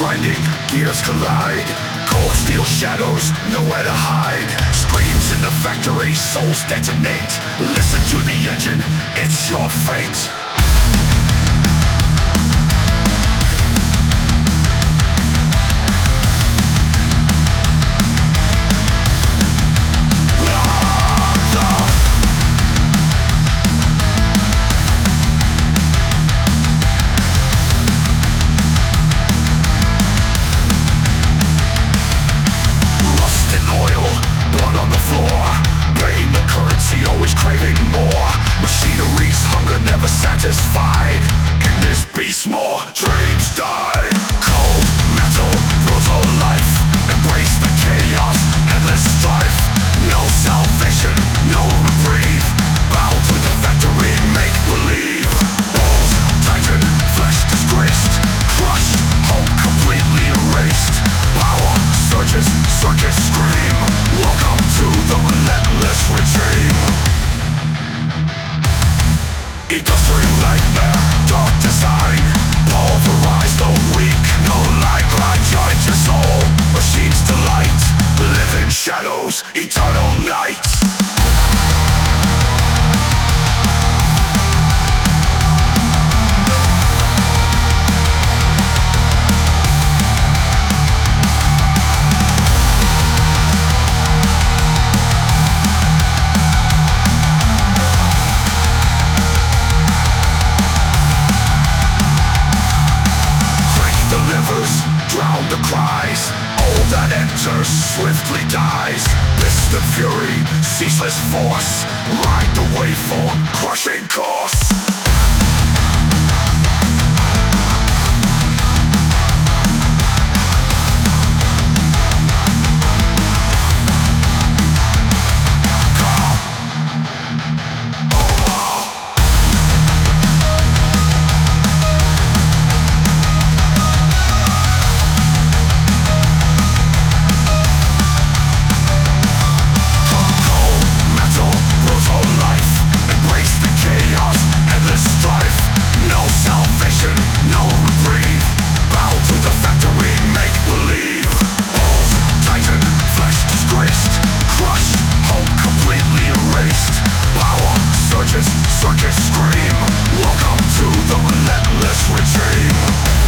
grinding, gears collide. Cold steel shadows, nowhere to hide. Screams in the factory, souls detonate. Listen to the engine, it's your fate. Always craving more. Machinery's hunger never satisfied. Can this be more? Dreams die. Cold metal, brutal life. Embrace the chaos, endless strife. No salvation, no reprieve. Bow to the factory, make believe. Walls tighten, flesh disgraced. Crushed, hope completely erased. Power surges, circus scream. Welcome to the relentless regime. Industrial nightmare, dark design. Pulverize the weak, no light, blind join your soul. Machines delight, live in shadows, eternal night. Drown the cries, all that enters swiftly dies. Distant fury, ceaseless force, ride the waveform, crushing course. Circus scream. Welcome to the relentless regime.